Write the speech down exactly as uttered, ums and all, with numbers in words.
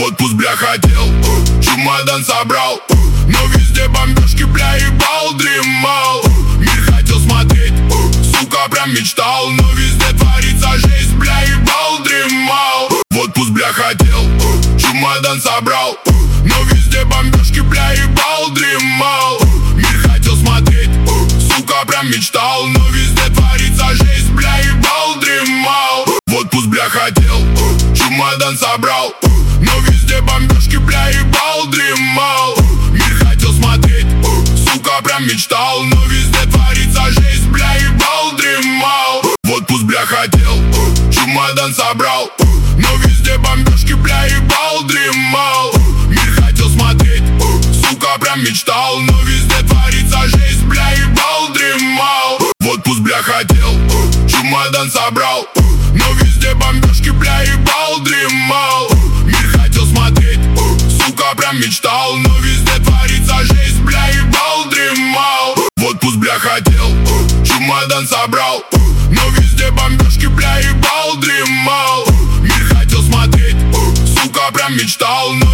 В отпуск, бля, хотел, чемодан собрал, но везде бомбежки, бля, ебал, дремал. Мир хотел смотреть, сука, прям мечтал, но везде творится жесть, бля, ебал, дремал. В отпуск, бля, хотел, чемодан собрал, но везде бомбежки, бля, ебал, дремал. Мир хотел смотреть, сука, прям мечтал, но везде творится жесть, бля, ебал, дремал. В отпуск, бля, хотел, чемодан собрал, но везде бомбежки, бля, ебал, дремал. Мир хотел смотреть, сука, прям мечтал, но везде творится жесть, бля, ебал, дремал. В отпуск, бля, хотел, чемодан собрал, но везде бомбежки, бля, ебал, дремал. Мир хотел смотреть, сука, прям мечтал, но везде творится жесть, бля, ебал, дремал. В отпуск, бля, хотел, чемодан собрал, но везде бомбежки, бля, ебал, дремал. Мир хотел смотреть, сука, прям мечтал, но везде творится жесть, бля, ебал, дремал. В отпуск, бля, хотел, чемодан собрал, но везде бомбежки, бля, ебал, дремал. Мир хотел смотреть, сука, прям мечтал, но